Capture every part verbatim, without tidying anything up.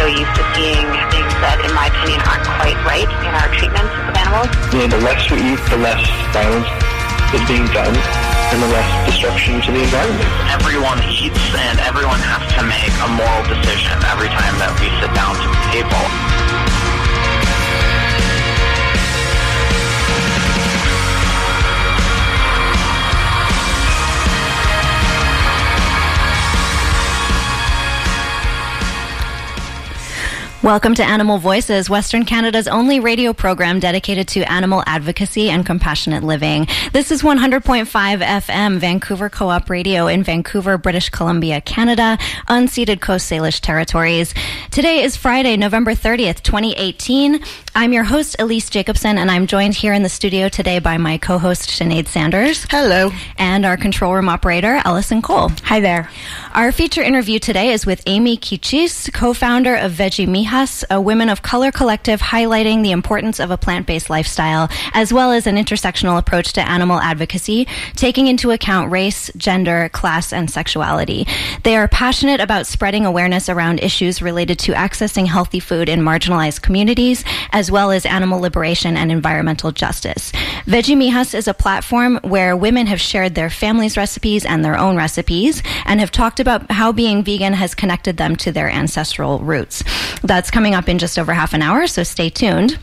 so used to seeing things that, in my opinion, aren't quite right in our treatment of animals. You know, the less we eat, the less violence is being done, and the less destruction to the environment. Everyone eats, and everyone has to make a moral decision every time that we sit down to the table. Welcome to Animal Voices, Western Canada's only radio program dedicated to animal advocacy and compassionate living. This is one hundred point five F M, Vancouver Co-op Radio in Vancouver, British Columbia, Canada, unceded Coast Salish territories. Today is Friday, November thirtieth, twenty eighteen. I'm your host, Elise Jacobson, and I'm joined here in the studio today by my co-host, Sinead Sanders. Hello. And our control room operator, Allison Cole. Hi there. Our feature interview today is with Amy Kichis, co-founder of Veggie Mijas, a women of color collective highlighting the importance of a plant-based lifestyle, as well as an intersectional approach to animal advocacy, taking into account race, gender, class, and sexuality. They are passionate about spreading awareness around issues related to accessing healthy food in marginalized communities, as well as animal liberation and environmental justice. Veggie Mijas is a platform where women have shared their families' recipes and their own recipes, and have talked about how being vegan has connected them to their ancestral roots. That's coming up in just over half an hour, so stay tuned.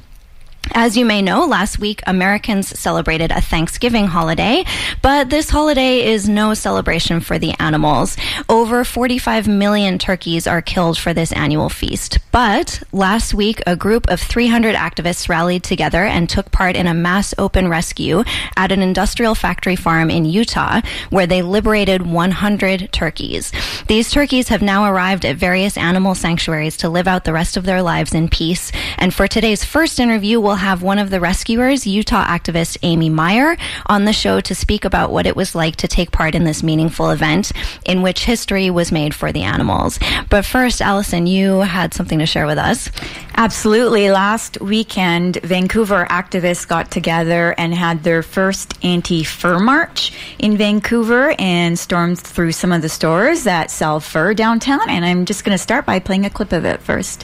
As you may know, last week Americans celebrated a Thanksgiving holiday, but this holiday is no celebration for the animals. Over forty-five million turkeys are killed for this annual feast. But last week, a group of three hundred activists rallied together and took part in a mass open rescue at an industrial factory farm in Utah, where they liberated one hundred turkeys. These turkeys have now arrived at various animal sanctuaries to live out the rest of their lives in peace. And for today's first interview, we'll have one of the rescuers, Utah activist Amy Meyer, on the show to speak about what it was like to take part in this meaningful event in which history was made for the animals. But first, Allison, you had something to share with us. Absolutely. Last weekend, Vancouver activists got together and had their first anti-fur march in Vancouver and stormed through some of the stores that sell fur downtown. And I'm just going to start by playing a clip of it first.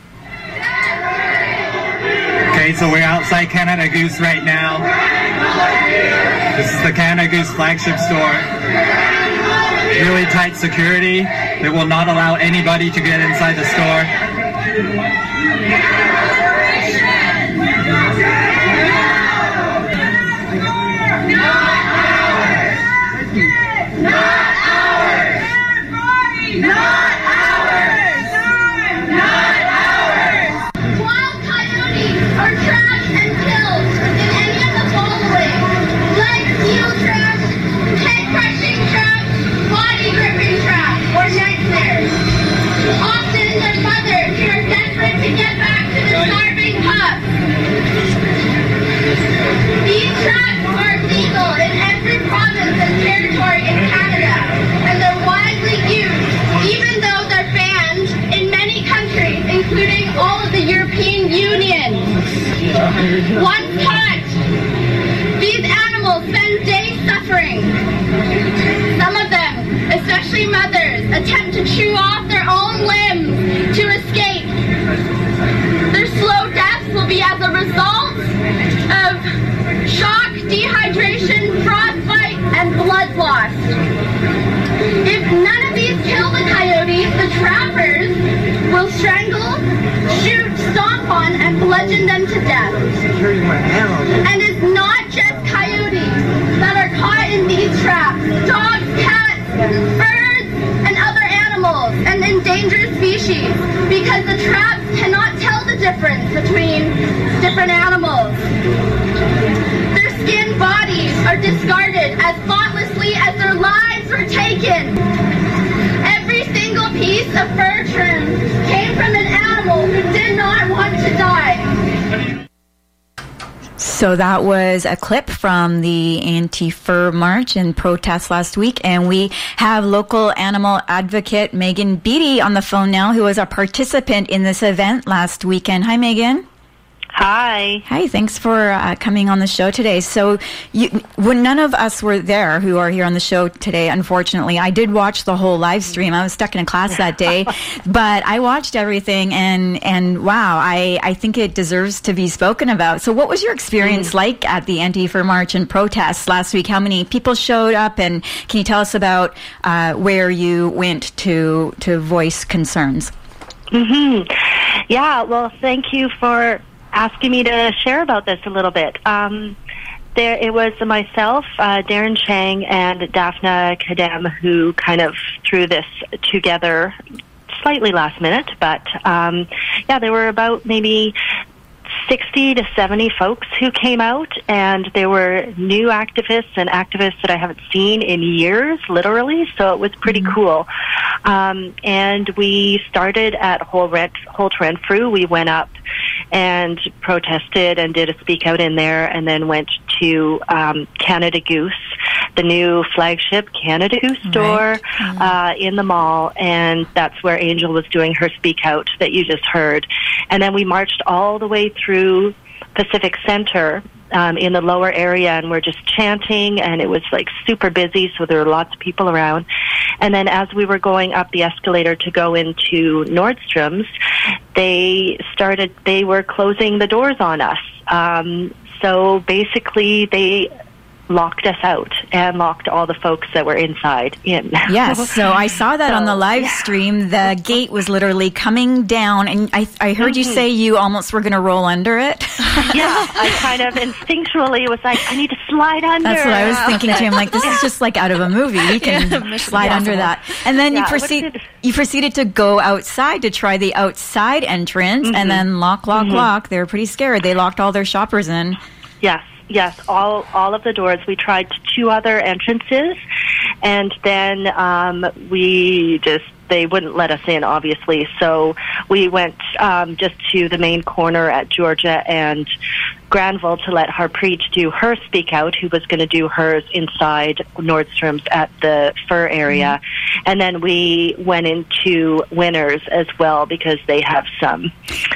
Okay, so we're outside Canada Goose right now. This is the Canada Goose flagship store. Really tight security. They will not allow anybody to get inside the store. Not ours! Not ours! Not ours! Wild coyotes are trapped and killed in any of the following: leg seal traps, head crushing traps, body gripping traps, or neck snares. Often their mothers who are desperate to get back to the starving pups. These traps are legal in every province and territory in Canada, and they're widely used, even though they're banned in many countries, including all of the European Union. Once caught, these animals spend days suffering. Some of them, especially mothers, attempt to chew off their own limbs to escape. Their slow deaths will be as a result of shock, dehydration, frostbite, and blood loss. If none of these kill the coyotes, the trappers will strangle, shoot, stomp on, and bludgeon them to death. And it's not just coyotes that are caught in these traps. Dogs, cats, birds, and other animals, and endangered species, because the traps cannot tell the difference between different animals. Their skinned bodies are discarded as thoughtlessly as their lives were taken. Every single piece of fur trim came from an animal who did not want to die. So that was a clip from the anti-fur march and protest last week. And we have local animal advocate Megan Beatty on the phone now, who was a participant in this event last weekend. Hi, Megan. Hi. Hi, thanks for uh, coming on the show today. So, you, when none of us were there who are here on the show today, unfortunately, I did watch the whole live stream. I was stuck in a class that day, but I watched everything, and, and wow, I, I think it deserves to be spoken about. So, what was your experience mm. like at the Anti-Fur March and protests last week? How many people showed up, and can you tell us about uh, where you went to to voice concerns? Mm-hmm. Yeah, well, thank you for asking me to share about this a little bit. Um, there, it was myself, uh, Darren Chang, and Daphna Kadem who kind of threw this together slightly last minute. But um, yeah, there were about maybe sixty to seventy folks who came out, and there were new activists and activists that I haven't seen in years, literally, so it was pretty mm-hmm. cool. Um, and we started at Holt Renfrew. We went up and protested and did a speak out in there, and then went to um, Canada Goose, the new flagship Canada Goose store right. mm-hmm. uh, in the mall, and that's where Angel was doing her speak out that you just heard. And then we marched all the way through Pacific Center um, in the lower area, and we're just chanting, and it was like super busy, so there were lots of people around. And then as we were going up the escalator to go into Nordstrom's, they started, they were closing the doors on us. Um, so basically they locked us out and locked all the folks that were inside in. Yes, so I saw that so, on the live yeah. stream. The gate was literally coming down, and I, I heard mm-hmm. you say you almost were going to roll under it. Yeah, I kind of instinctually was like, I need to slide under. That's what I was thinking too. I'm like, this is just like out of a movie. You can yeah, slide yeah. under that. And then yeah, you proceed. You proceeded to go outside to try the outside entrance, mm-hmm. and then lock, lock, mm-hmm. lock. They were pretty scared. They locked all their shoppers in. Yes. Yes, all all of the doors. We tried two other entrances, and then um, we just, they wouldn't let us in, obviously. So we went um, just to the main corner at Georgia and Granville to let Harpreet do her speak out, who was going to do hers inside Nordstrom's at the fur area. Mm-hmm. And then we went into Winners as well, because they have some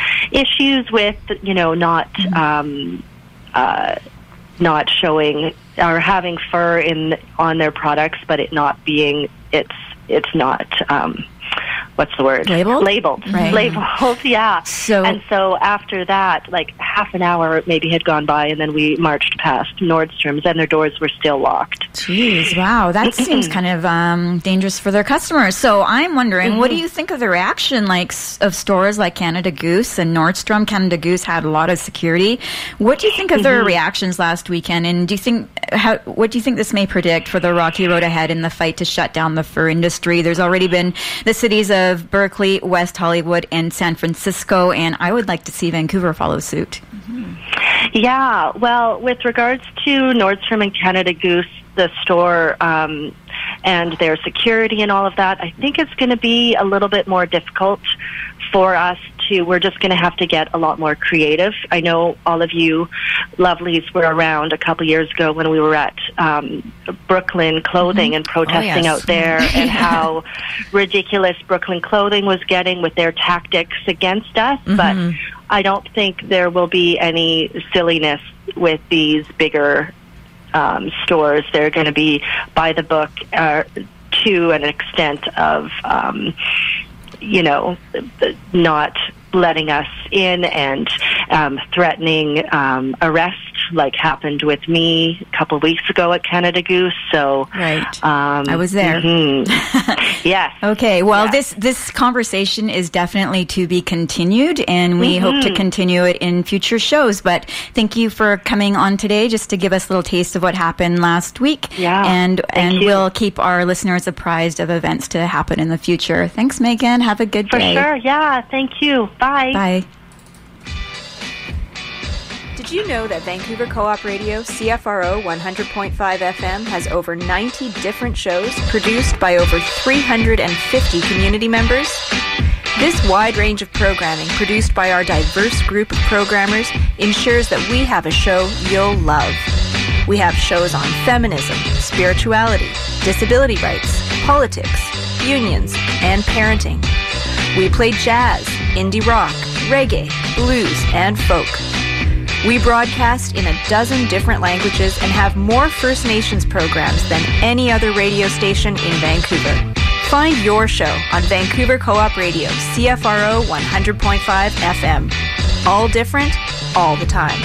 issues with, you know, not... Mm-hmm. Um, uh, not showing or having fur in on their products, but it not being, it's it's not, um, what's the word? Labeled? Labeled. Right. Labeled, yeah. So, and so after that, like half an hour maybe had gone by, and then we marched past Nordstrom's, and their doors were still locked. Jeez, wow. That seems kind of um, dangerous for their customers. So I'm wondering, mm-hmm. what do you think of the reaction like of stores like Canada Goose and Nordstrom? Canada Goose had a lot of security. What do you think of mm-hmm. their reactions last weekend? And do you think, how, what do you think this may predict for the rocky road ahead in the fight to shut down the fur industry? There's already been the cities of Berkeley, West Hollywood, and San Francisco, and I would like to see Vancouver follow suit. Mm-hmm. Yeah, well, with regards to Nordstrom and Canada Goose, the store um, and their security and all of that, I think it's going to be a little bit more difficult for us to, we're just going to have to get a lot more creative. I know all of you lovelies were around a couple years ago when we were at um, Brooklyn Clothing mm-hmm. and protesting oh, yes. out there and how ridiculous Brooklyn Clothing was getting with their tactics against us. Mm-hmm. But I don't think there will be any silliness with these bigger um, stores. They're going to be by the book uh, to an extent of... Um, you know, not letting us in and um, threatening um, arrest, like happened with me a couple of weeks ago at Canada Goose. So, right, um, I was there. Mm-hmm. Yes. Okay. Well, yeah. this this conversation is definitely to be continued, and we mm-hmm. hope to continue it in future shows. But thank you for coming on today, just to give us a little taste of what happened last week. Yeah. And thank and you. We'll keep our listeners apprised of events to happen in the future. Thanks, Megan. Have a good for day. For sure. Yeah. Thank you. Bye. Bye. Did you know that Vancouver Co-op Radio C F R O one hundred point five F M has over ninety different shows produced by over three hundred fifty community members? This wide range of programming produced by our diverse group of programmers ensures that we have a show you'll love. We have shows on feminism, spirituality, disability rights, politics, unions, and parenting. We play jazz, indie rock, reggae, blues, and folk. We broadcast in a dozen different languages and have more First Nations programs than any other radio station in Vancouver. Find your show on Vancouver Co-op Radio, C F R O one hundred point five F M. All different, all the time.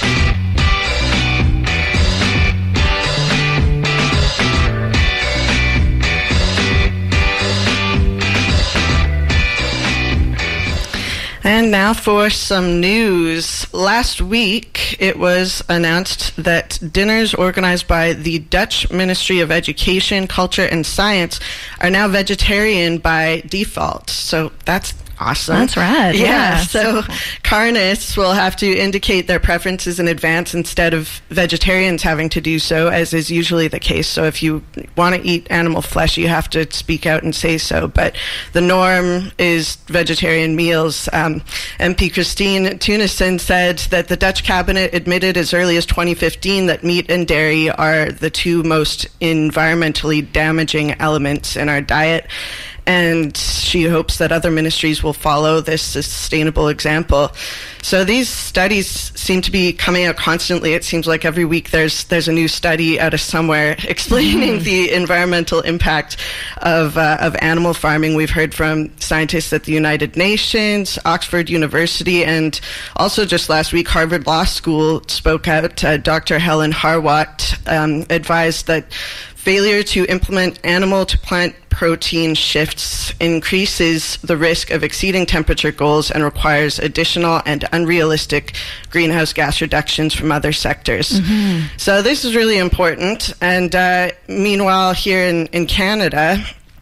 And now for some news. Last week, it was announced that dinners organized by the Dutch Ministry of Education, Culture and Science are now vegetarian by default. So that's awesome. That's rad. Yeah. yeah. So carnists will have to indicate their preferences in advance instead of vegetarians having to do so, as is usually the case. So if you want to eat animal flesh, you have to speak out and say so. But the norm is vegetarian meals. Um, M P Christine Tunison said that the Dutch cabinet admitted as early as twenty fifteen that meat and dairy are the two most environmentally damaging elements in our diet. And she hopes that other ministries will follow this sustainable example. So these studies seem to be coming out constantly. It seems like every week there's there's a new study out of somewhere explaining mm. the environmental impact of uh, of animal farming. We've heard from scientists at the United Nations, Oxford University, and also just last week Harvard Law School spoke out. Uh, Doctor Helen Harwat um, advised that failure to implement animal to plant protein shifts increases the risk of exceeding temperature goals and requires additional and unrealistic greenhouse gas reductions from other sectors. Mm-hmm. So this is really important. And uh, meanwhile, here in, in Canada,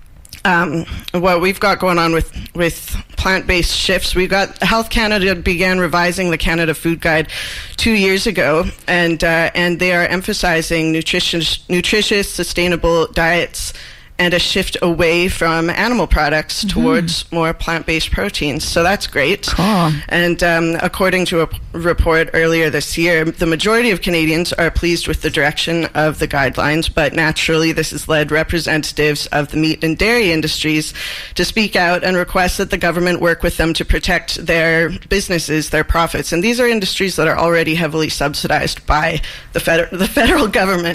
Um, what we've got going on with, with plant-based shifts, we've got Health Canada began revising the Canada Food Guide two years ago, and uh, and they are emphasizing nutritious, nutritious, sustainable diets and a shift away from animal products mm-hmm. towards more plant-based proteins. So that's great. Cool. And um, according to a p- report earlier this year, the majority of Canadians are pleased with the direction of the guidelines, but naturally this has led representatives of the meat and dairy industries to speak out and request that the government work with them to protect their businesses, their profits. And these are industries that are already heavily subsidized by the, feder- the federal government.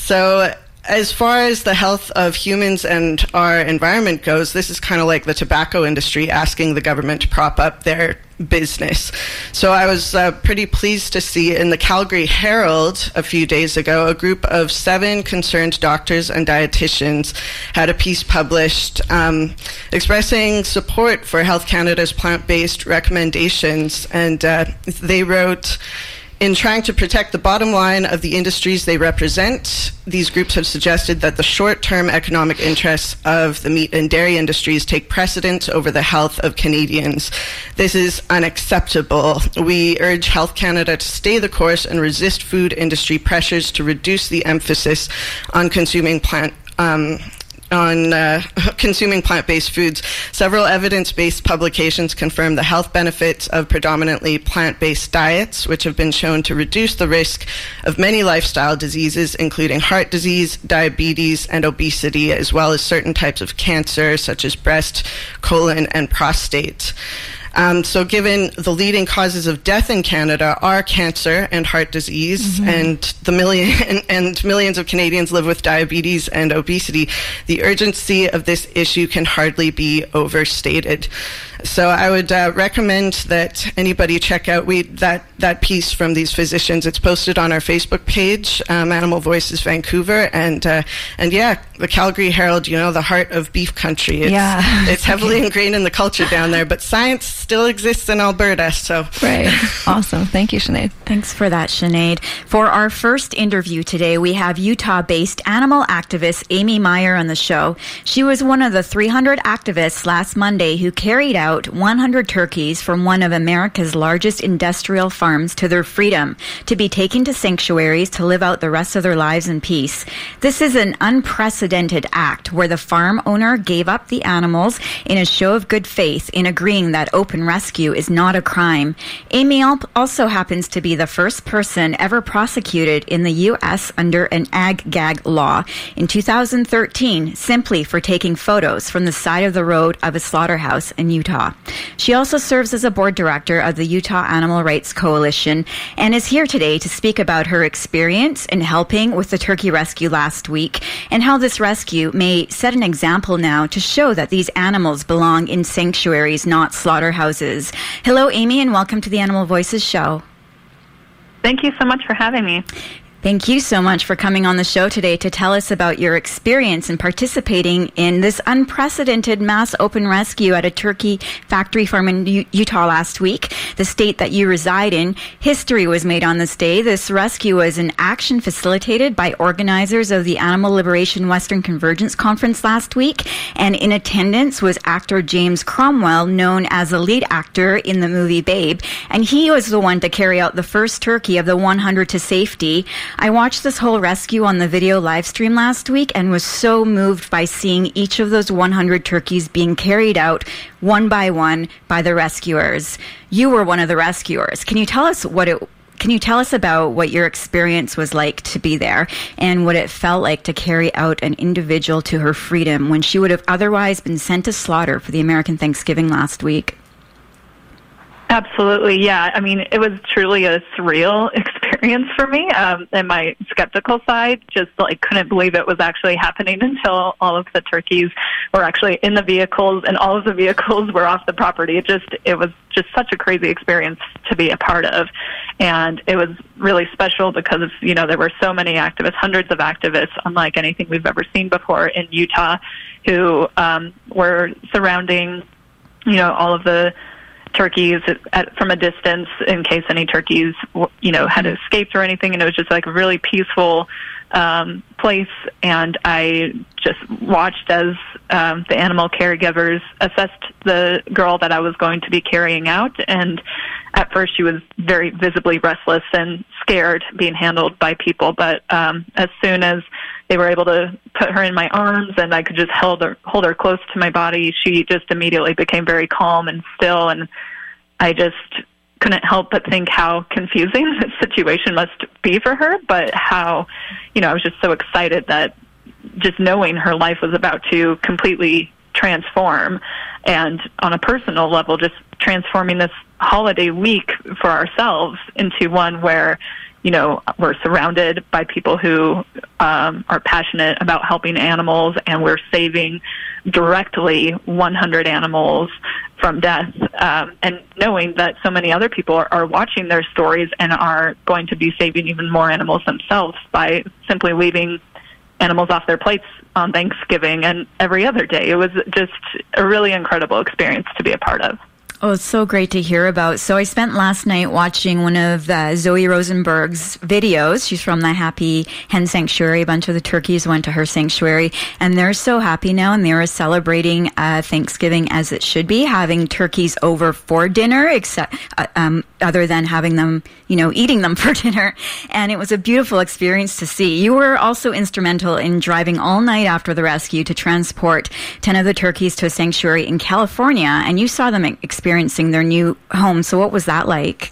So as far as the health of humans and our environment goes, this is kind of like the tobacco industry asking the government to prop up their business. So I was uh, pretty pleased to see in the Calgary Herald a few days ago, a group of seven concerned doctors and dietitians had a piece published um, expressing support for Health Canada's plant-based recommendations. And uh, they wrote, in trying to protect the bottom line of the industries they represent, these groups have suggested that the short-term economic interests of the meat and dairy industries take precedence over the health of Canadians. This is unacceptable. We urge Health Canada to stay the course and resist food industry pressures to reduce the emphasis on consuming plant um, on uh, consuming plant-based foods. Several evidence-based publications confirm the health benefits of predominantly plant-based diets, which have been shown to reduce the risk of many lifestyle diseases, including heart disease, diabetes, and obesity, as well as certain types of cancer, such as breast, colon, and prostate. Um, so given the leading causes of death in Canada are cancer and heart disease, mm-hmm. and the million and, and millions of Canadians live with diabetes and obesity, the urgency of this issue can hardly be overstated. So I would uh, recommend that anybody check out we, that, that piece from these physicians. It's posted on our Facebook page, um, Animal Voices Vancouver, and uh, and yeah, the Calgary Herald, you know, the heart of beef country. It's, yeah. it's heavily ingrained in the culture down there, but science still exists in Alberta, so. Right. Awesome. Thank you, Sinead. Thanks for that, Sinead. For our first interview today, we have Utah-based animal activist Amy Meyer on the show. She was one of the three hundred activists last Monday who carried out one hundred turkeys from one of America's largest industrial farms to their freedom, to be taken to sanctuaries to live out the rest of their lives in peace. This is an unprecedented act where the farm owner gave up the animals in a show of good faith in agreeing that open open rescue is not a crime. Amy also happens to be the first person ever prosecuted in the U S under an ag-gag law in two thousand thirteen, simply for taking photos from the side of the road of a slaughterhouse in Utah. She also serves as a board director of the Utah Animal Rights Coalition and is here today to speak about her experience in helping with the turkey rescue last week and how this rescue may set an example now to show that these animals belong in sanctuaries, not slaughterhouses. Hello, Amy, and welcome to the Animal Voices show. Thank you so much for having me. Thank you so much for coming on the show today to tell us about your experience in participating in this unprecedented mass open rescue at a turkey factory farm in U- Utah last week, the state that you reside in. History was made on this day. This rescue was an action facilitated by organizers of the Animal Liberation Western Convergence Conference last week, and in attendance was actor James Cromwell, known as the lead actor in the movie Babe, and he was the one to carry out the first turkey of the one hundred to safety. I watched this whole rescue on the video live stream last week and was so moved by seeing each of those one hundred turkeys being carried out one by one by the rescuers. You were one of the rescuers. Can you tell us what it Can you tell us about what your experience was like to be there and what it felt like to carry out an individual to her freedom when she would have otherwise been sent to slaughter for the American Thanksgiving last week? Absolutely, yeah. I mean, it was truly a surreal experience for me. Um, and my skeptical side just like couldn't believe it was actually happening until all of the turkeys were actually in the vehicles and all of the vehicles were off the property. It just, it was just such a crazy experience to be a part of. And it was really special because of, you know, there were so many activists, hundreds of activists, unlike anything we've ever seen before in Utah, who um, were surrounding, you know, all of the turkeys at, at, from a distance in case any turkeys, you know, had escaped or anything. And it was just like a really peaceful um, place. And I just watched as um, the animal caregivers assessed the girl that I was going to be carrying out. And at first she was very visibly restless and scared being handled by people. But um, as soon as they were able to put her in my arms and I could just hold her, hold her close to my body, she just immediately became very calm and still. And I just couldn't help but think how confusing this situation must be for her, but how, you know, I was just so excited that just knowing her life was about to completely transform. And on a personal level, just transforming this holiday week for ourselves into one where, you know, we're surrounded by people who um, are passionate about helping animals, and we're saving directly one hundred animals from death, um, and knowing that so many other people are, are watching their stories and are going to be saving even more animals themselves by simply leaving animals off their plates on Thanksgiving and every other day. It was just a really incredible experience to be a part of. Oh, it's so great to hear about. So I spent last night watching one of uh, Zoe Rosenberg's videos. She's from the Happy Hen Sanctuary. A bunch of the turkeys went to her sanctuary, and they're so happy now, and they were celebrating uh, Thanksgiving as it should be, having turkeys over for dinner, except uh, um, other than having them, you know, eating them for dinner. And it was a beautiful experience to see. You were also instrumental in driving all night after the rescue to transport ten of the turkeys to a sanctuary in California, and you saw them experience experiencing their new home. So what was that like?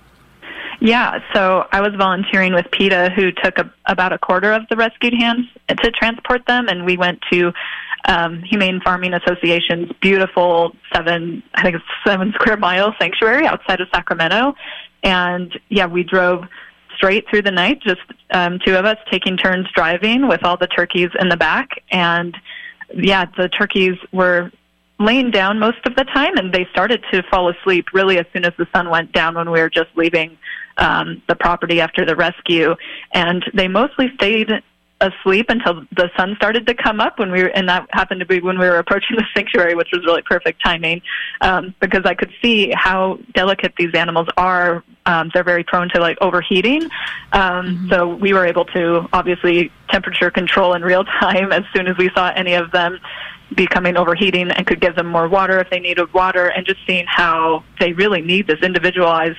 Yeah, so I was volunteering with PETA, who took a, about a quarter of the rescued hens to transport them, and we went to um, Humane Farming Association's beautiful seven, I think it's seven square mile sanctuary outside of Sacramento. And yeah, we drove straight through the night, just um, two of us taking turns driving with all the turkeys in the back. And yeah, the turkeys were laying down most of the time, and they started to fall asleep really as soon as the sun went down when we were just leaving um, the property after the rescue. And they mostly stayed asleep until the sun started to come up when we were, and that happened to be when we were approaching the sanctuary, which was really perfect timing, um, because I could see how delicate these animals are. Um, they're very prone to like overheating. Um, mm-hmm. So we were able to obviously temperature control in real time as soon as we saw any of them becoming overheating, and could give them more water if they needed water, and just seeing how they really need this individualized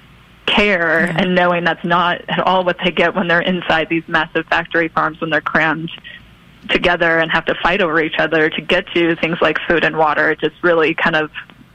care, yeah. and knowing that's not at all what they get when they're inside these massive factory farms, when they're crammed together and have to fight over each other to get to things like food and water. It just really kind of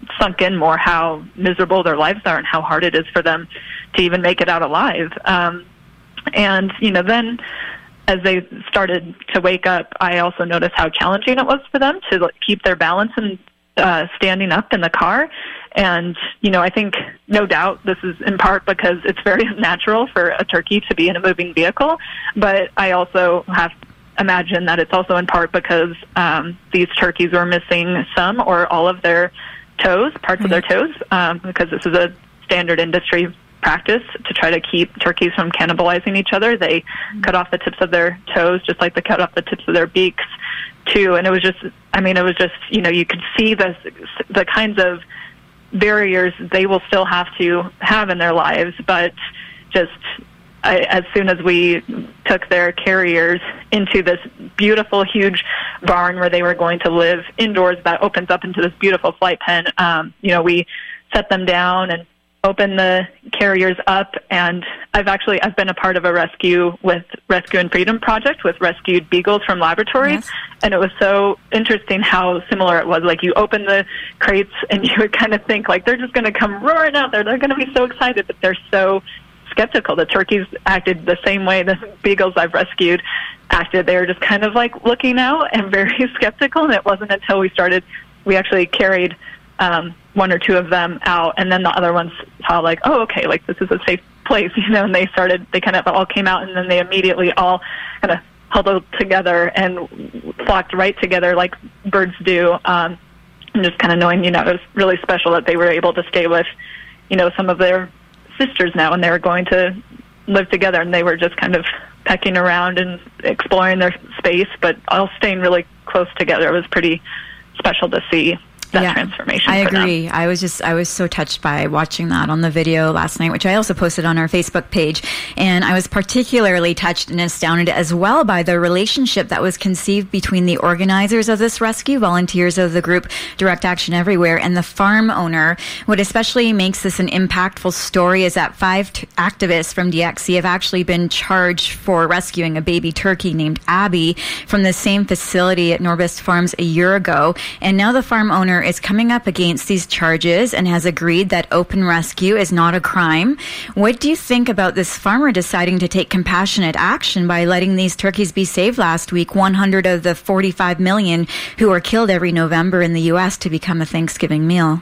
sunk in more how miserable their lives are and how hard it is for them to even make it out alive. Um, and, you know, then as they started to wake up, I also noticed how challenging it was for them to like, keep their balance and uh, standing up in the car. And, you know, I think no doubt this is in part because it's very natural for a turkey to be in a moving vehicle. But I also have imagined that it's also in part because um, these turkeys were missing some or all of their toes, parts mm-hmm. of their toes, um, because this is a standard industry practice to try to keep turkeys from cannibalizing each other. They mm-hmm. cut off the tips of their toes just like they cut off the tips of their beaks too. And it was just, I mean, it was just, you know, you could see the, the kinds of barriers they will still have to have in their lives, but just I, as soon as we took their carriers into this beautiful, huge barn where they were going to live indoors that opens up into this beautiful flight pen, um, you know, we set them down and opened the carriers up. And I've actually, I've been a part of a rescue with Rescue and Freedom Project with rescued beagles from laboratories. Yes. And it was so interesting how similar it was. Like you open the crates and you would kind of think like, they're just going to come roaring out there. They're going to be so excited, but they're so skeptical. The turkeys acted the same way the beagles I've rescued acted. They were just kind of like looking out and very skeptical. And it wasn't until we started, we actually carried um, one or two of them out, and then the other ones saw like, oh, okay, like this is a safe place, you know, and they started, they kind of all came out, and then they immediately all kind of huddled together and flocked right together like birds do. Um, and just kind of knowing, you know, it was really special that they were able to stay with, you know, some of their sisters now, and they were going to live together, and they were just kind of pecking around and exploring their space, but all staying really close together. It was pretty special to see that yeah, transformation. I for agree. Them. I was just, I was so touched by watching that on the video last night, which I also posted on our Facebook page. And I was particularly touched and astounded as well by the relationship that was conceived between the organizers of this rescue, volunteers of the group Direct Action Everywhere, and the farm owner. What especially makes this an impactful story is that five t- activists from D X C have actually been charged for rescuing a baby turkey named Abby from the same facility at Norbist Farms a year ago. And now the farm owner is coming up against these charges and has agreed that open rescue is not a crime. What do you think about this farmer deciding to take compassionate action by letting these turkeys be saved last week, one hundred of the forty-five million who are killed every November in the U S to become a Thanksgiving meal?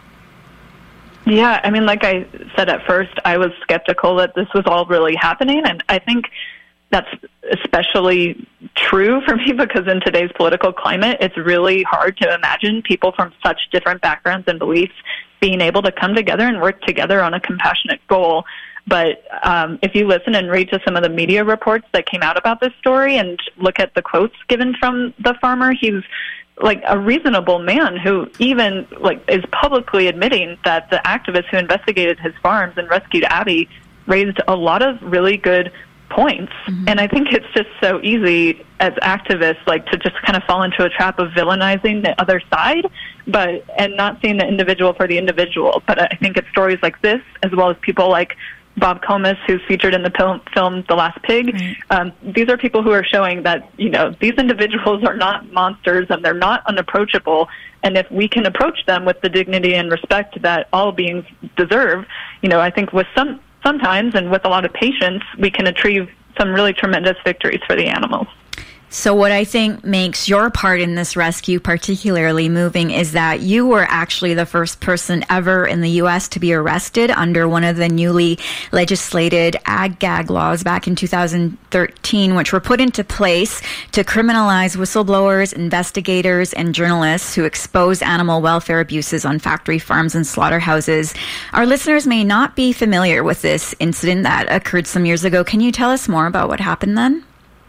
Yeah, I mean, like I said at first, I was skeptical that this was all really happening, and I think that's especially true for me because in today's political climate, it's really hard to imagine people from such different backgrounds and beliefs being able to come together and work together on a compassionate goal. But um, if you listen and read to some of the media reports that came out about this story and look at the quotes given from the farmer, he's like a reasonable man who even like is publicly admitting that the activists who investigated his farms and rescued Abby raised a lot of really good points. Mm-hmm. And I think it's just so easy as activists like to just kind of fall into a trap of villainizing the other side, but and not seeing the individual for the individual. But I think it's stories like this, as well as people like Bob Comas, who's featured in the film, film The Last Pig. Mm-hmm. Um, these are people who are showing that, you know, these individuals are not monsters and they're not unapproachable. And if we can approach them with the dignity and respect that all beings deserve, you know, I think with some sometimes and with a lot of patience, we can achieve some really tremendous victories for the animals. So what I think makes your part in this rescue particularly moving is that you were actually the first person ever in the U S to be arrested under one of the newly legislated ag-gag laws back in two thousand thirteen, which were put into place to criminalize whistleblowers, investigators, and journalists who expose animal welfare abuses on factory farms and slaughterhouses. Our listeners may not be familiar with this incident that occurred some years ago. Can you tell us more about what happened then?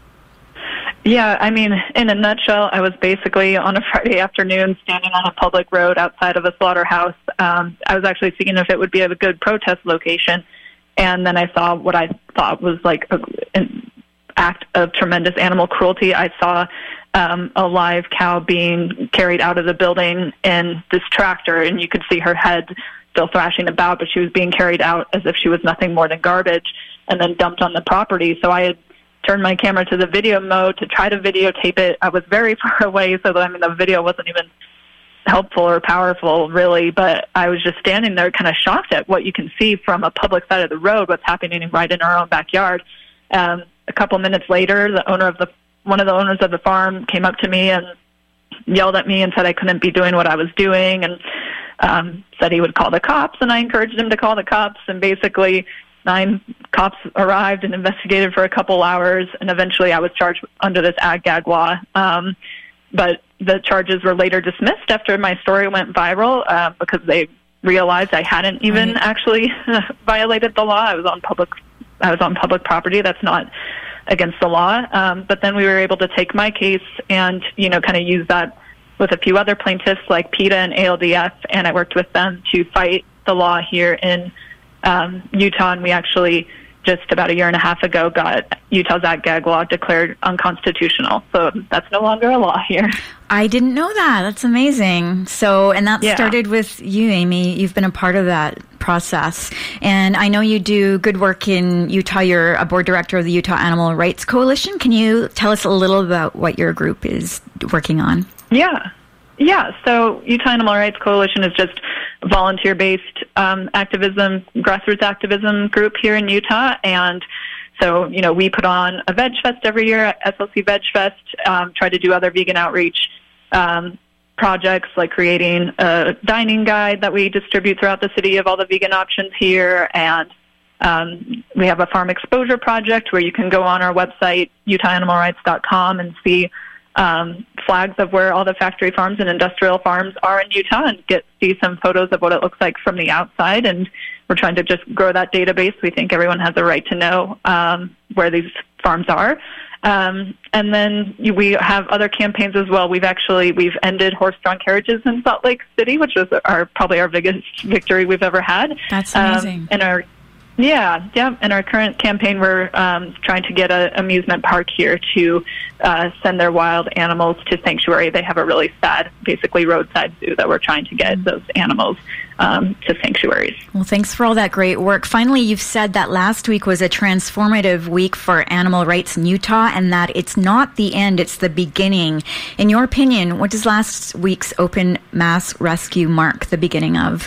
Yeah, I mean, in a nutshell, I was basically on a Friday afternoon standing on a public road outside of a slaughterhouse. Um, I was actually seeing if it would be a good protest location, and then I saw what I thought was like a, an act of tremendous animal cruelty. I saw um, a live cow being carried out of the building in this tractor, and you could see her head still thrashing about, but she was being carried out as if she was nothing more than garbage and then dumped on the property. So I had turned my camera to the video mode to try to videotape it. I was very far away, so that, I mean, the video wasn't even helpful or powerful, really, but I was just standing there kind of shocked at what you can see from a public side of the road, what's happening right in our own backyard. Um, a couple minutes later, the owner of the one of the owners of the farm came up to me and yelled at me and said I couldn't be doing what I was doing, and um, said he would call the cops, and I encouraged him to call the cops, and basically nine cops arrived and investigated for a couple hours, and eventually I was charged under this ag-gag law. Um, but the charges were later dismissed after my story went viral uh, because they realized I hadn't even right. actually violated the law. I was on public, I was on public property. That's not against the law. Um, but then we were able to take my case and, you know, kind of use that with a few other plaintiffs like PETA and A L D F, and I worked with them to fight the law here in um, Utah, and we actually just about a year and a half ago got Utah's ag-gag law declared unconstitutional. So that's no longer a law here. I didn't know that. That's amazing. So, and that yeah. started with you, Amy. You've been a part of that process. And I know you do good work in Utah. You're a board director of the Utah Animal Rights Coalition. Can you tell us a little about what your group is working on? Yeah. Yeah, so Utah Animal Rights Coalition is just a volunteer-based um, activism, grassroots activism group here in Utah. And so, you know, we put on a Veg Fest every year, S L C Veg Fest, um, try to do other vegan outreach um, projects like creating a dining guide that we distribute throughout the city of all the vegan options here. And um, we have a farm exposure project where you can go on our website, utah animal rights dot com, and see Um, flags of where all the factory farms and industrial farms are in Utah, and get see some photos of what it looks like from the outside. And we're trying to just grow that database. We think everyone has a right to know um, where these farms are. Um, and then we have other campaigns as well. We've actually we've ended horse-drawn carriages in Salt Lake City, which was our probably our biggest victory we've ever had. That's amazing. Um, and our Yeah, yeah. In our current campaign, we're um, trying to get an amusement park here to uh, send their wild animals to sanctuary. They have a really sad, basically roadside zoo that we're trying to get those animals um, to sanctuaries. Well, thanks for all that great work. Finally, you've said that last week was a transformative week for animal rights in Utah, and that it's not the end, it's the beginning. In your opinion, what does last week's open mass rescue mark the beginning of?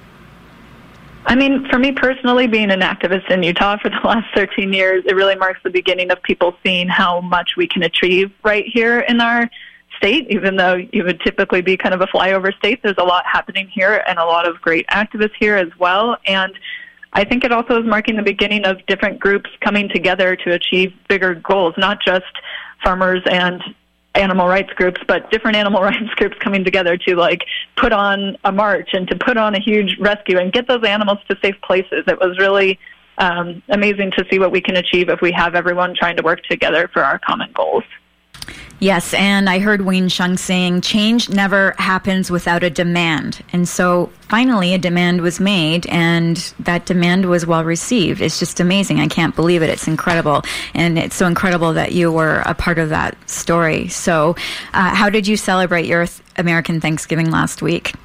I mean, for me personally, being an activist in Utah for the last thirteen years, it really marks the beginning of people seeing how much we can achieve right here in our state. Even though you would typically be kind of a flyover state, there's a lot happening here and a lot of great activists here as well. And I think it also is marking the beginning of different groups coming together to achieve bigger goals, not just farmers and animal rights groups, but different animal rights groups coming together to like put on a march and to put on a huge rescue and get those animals to safe places. It was really um, amazing to see what we can achieve if we have everyone trying to work together for our common goals. Yes, and I heard Wayne Shung saying, change never happens without a demand. And so finally a demand was made, and that demand was well received. It's just amazing. I can't believe it. It's incredible. And it's so incredible that you were a part of that story. So uh, how did you celebrate your th- American Thanksgiving last week?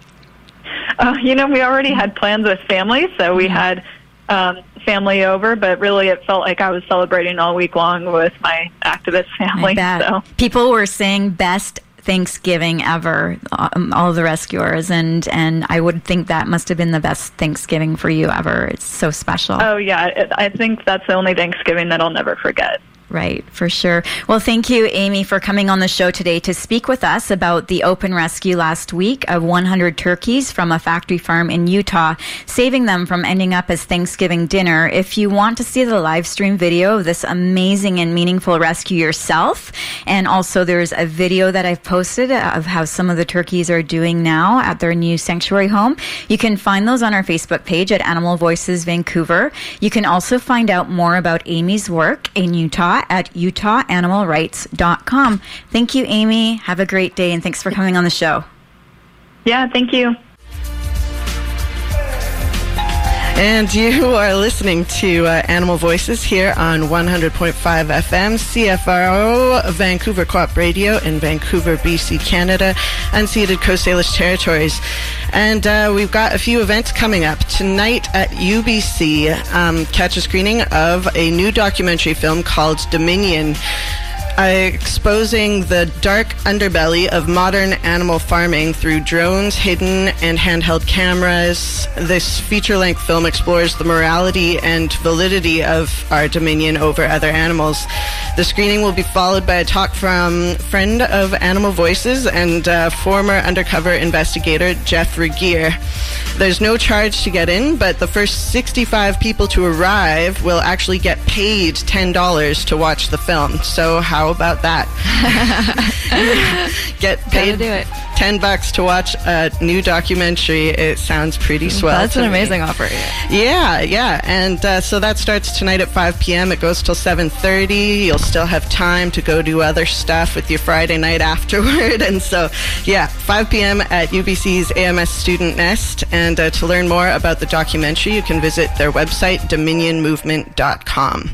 Uh, you know, we already had plans with family, so we had um, family over, but really it felt like I was celebrating all week long with my activist family. I bet. So. People were saying best Thanksgiving ever, um, all the rescuers, and, and I would think that must have been the best Thanksgiving for you ever. It's so special. Oh, yeah. It, I think that's the only Thanksgiving that I'll never forget. Right, for sure. Well, thank you, Amy, for coming on the show today to speak with us about the open rescue last week of one hundred turkeys from a factory farm in Utah, saving them from ending up as Thanksgiving dinner. If you want to see the live stream video of this amazing and meaningful rescue yourself, and also there's a video that I've posted of how some of the turkeys are doing now at their new sanctuary home, you can find those on our Facebook page at Animal Voices Vancouver. You can also find out more about Amy's work in Utah at utah animal rights dot com. Thank you, Amy. Have a great day, and thanks for coming on the show. Yeah, thank you. And you are listening to uh, Animal Voices here on one hundred point five F M, C F R O, Vancouver Co-op Radio in Vancouver, B C, Canada, unceded Coast Salish territories. And uh, we've got a few events coming up. Tonight at U B C, um, catch a screening of a new documentary film called Dominion. uh, exposing the dark underbelly of modern animal farming through drones, hidden and handheld cameras. This feature-length film explores the morality and validity of our dominion over other animals. The screening will be followed by a talk from friend of Animal Voices and uh, former undercover investigator Jeff Regier. There's no charge to get in, but the first sixty-five people to arrive will actually get paid ten dollars to watch the film. So how about that? Get paid do it. ten bucks to watch a new documentary. It sounds pretty swell. That's to an me. amazing offer. Yeah, yeah. And uh, so that starts tonight at five p.m. It goes till seven thirty. You'll still have time to go do other stuff with your Friday night afterward. And so, yeah, five p.m. at U B C's A M S Student Nest. And uh, to learn more about the documentary, you can visit their website, dominion movement dot com.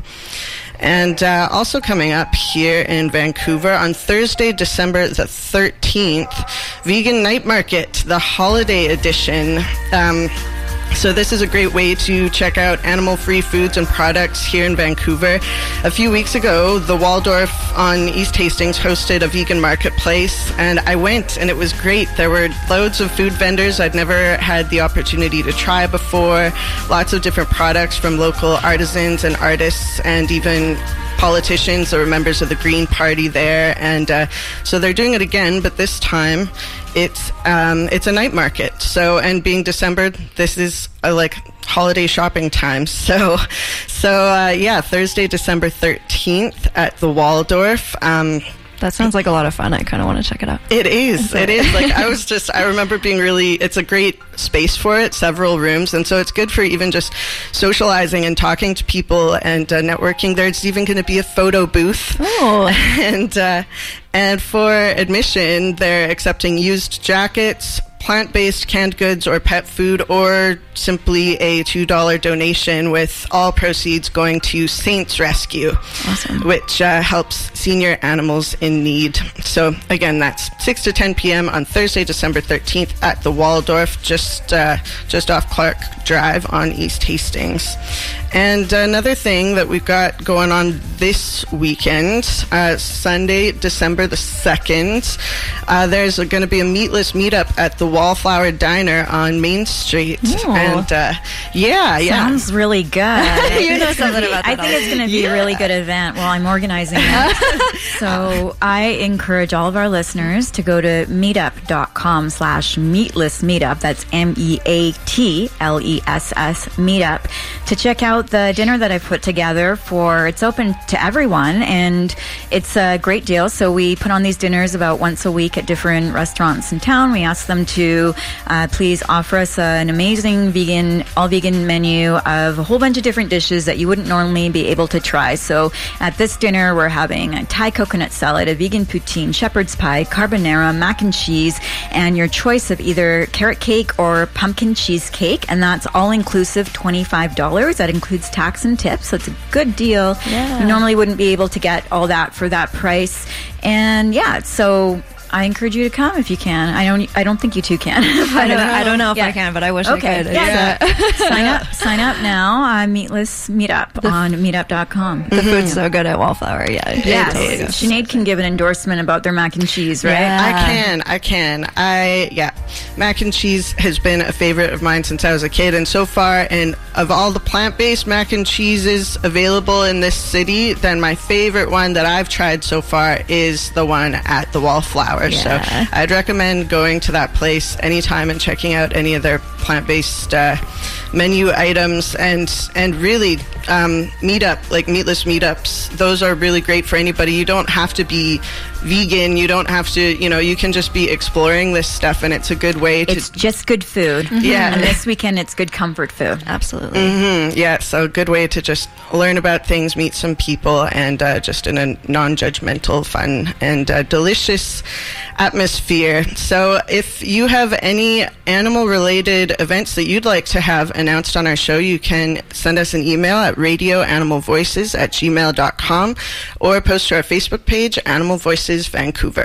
And uh, also coming up here in Vancouver on Thursday, December the thirteenth, Vegan Night Market, the holiday edition. Um, So this is a great way to check out animal-free foods and products here in Vancouver. A few weeks ago, the Waldorf on East Hastings hosted a vegan marketplace, and I went, and it was great. There were loads of food vendors I'd never had the opportunity to try before, lots of different products from local artisans and artists, and even politicians. There were members of the Green Party there, and uh, so they're doing it again, but this time it's um, it's a night market. So, and being December, this is a, like holiday shopping time. So, so uh, yeah, Thursday, December thirteenth at the Waldorf. Um, That sounds like a lot of fun. I kind of want to check it out. It is. It is. Like, I was just, I remember being really, it's a great space for it, several rooms. And so it's good for even just socializing and talking to people and uh, networking. There's even going to be a photo booth. Oh. And, uh, and for admission, they're accepting used jackets, plant-based canned goods or pet food, or simply a two dollar donation, with all proceeds going to Saints Rescue, awesome. which uh, helps senior animals in need. So again, that's six to ten p.m. on Thursday, December thirteenth at the Waldorf, just uh, just off Clark Drive on East Hastings. And another thing that we've got going on this weekend, uh, Sunday, December the second, uh, there's going to be a meatless meetup at the Wallflower Diner on Main Street. Ooh. And uh, yeah, yeah. Sounds really good. You know something about that. I think it's going to be Yeah. a really good event while I'm organizing it. So I encourage all of our listeners to go to meetup.com slash meatless meetup. That's M E A T L E S S meetup to check out the dinner that I've put together for, it's open to everyone, and it's a great deal. So we put on these dinners about once a week at different restaurants in town. We ask them to uh, please offer us uh, an amazing vegan, all vegan menu of a whole bunch of different dishes that you wouldn't normally be able to try. So at this dinner, we're having a Thai coconut salad, a vegan poutine, shepherd's pie, carbonara, mac and cheese, and your choice of either carrot cake or pumpkin cheesecake. And that's all inclusive, twenty-five dollars. That includes tax and tips, so it's a good deal. Yeah. You normally wouldn't be able to get all that for that price. And yeah, so I encourage you to come if you can. I don't. I don't think you two can. I don't, I don't know if Yeah. I can, but I wish Okay. I could. Yeah. Yeah. sign up. Sign up now. Uh, Meatless Meetup on meetup dot com. The food's so good at Wallflower. Yeah. Yes. Totally good. Sinead can give an endorsement about their mac and cheese, right? Yeah. I can, I can. I, yeah. Mac and cheese has been a favorite of mine since I was a kid, and so far, and of all the plant-based mac and cheeses available in this city, then my favorite one that I've tried so far is the one at the Wallflower. Yeah. So I'd recommend going to that place anytime and checking out any of their plant-based uh, menu items, and and really um, meetup, like meatless meetups. Those are really great for anybody. You don't have to be vegan. You don't have to, you know, you can just be exploring this stuff, and it's a good way to. It's just good food. Yeah. And this weekend, it's good comfort food. Absolutely. Mm-hmm. Yeah, so a good way to just learn about things, meet some people, and uh, just in a non-judgmental, fun, and uh, delicious atmosphere. So if you have any animal-related events that you'd like to have announced on our show, you can send us an email at radio animal voices at gmail dot com or post to our Facebook page, Animal Voices Vancouver.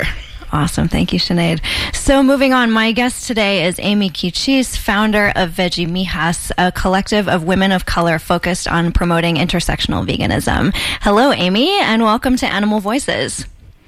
Awesome. Thank you, Sinead. So moving on, my guest today is Amy Quichis, founder of Veggie Mijas, a collective of women of color focused on promoting intersectional veganism. Hello, Amy, and welcome to Animal Voices.